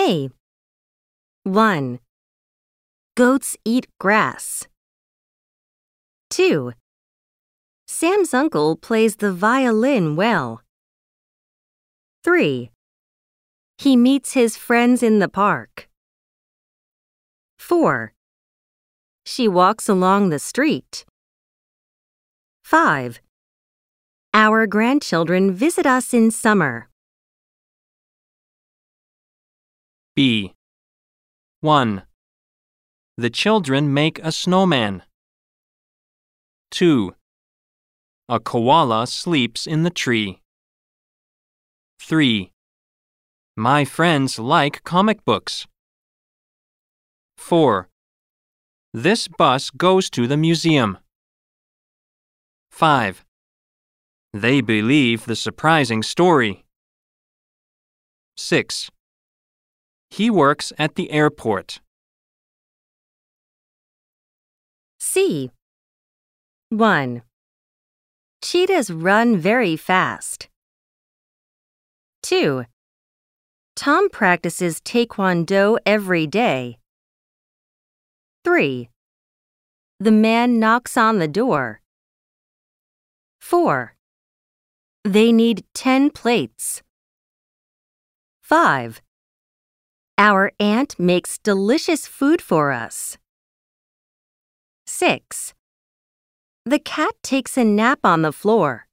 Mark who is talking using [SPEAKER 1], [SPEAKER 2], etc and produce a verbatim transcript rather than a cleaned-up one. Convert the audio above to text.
[SPEAKER 1] A. one. Goats eat grass. two. Sam's uncle plays the violin well. three. He meets his friends in the park. four. She walks along the street. five. Our grandchildren visit us in summer.
[SPEAKER 2] B. one. The children make a snowman. two. A koala sleeps in the tree. three. My friends like comic books. four. This bus goes to the museum. five. They believe the surprising story. six. He works at the airport.
[SPEAKER 1] C. one. Cheetahs run very fast. two. Tom practices taekwondo every day. three. The man knocks on the door. four. They need ten plates. five. Our aunt makes delicious food for us. six. The cat takes a nap on the floor.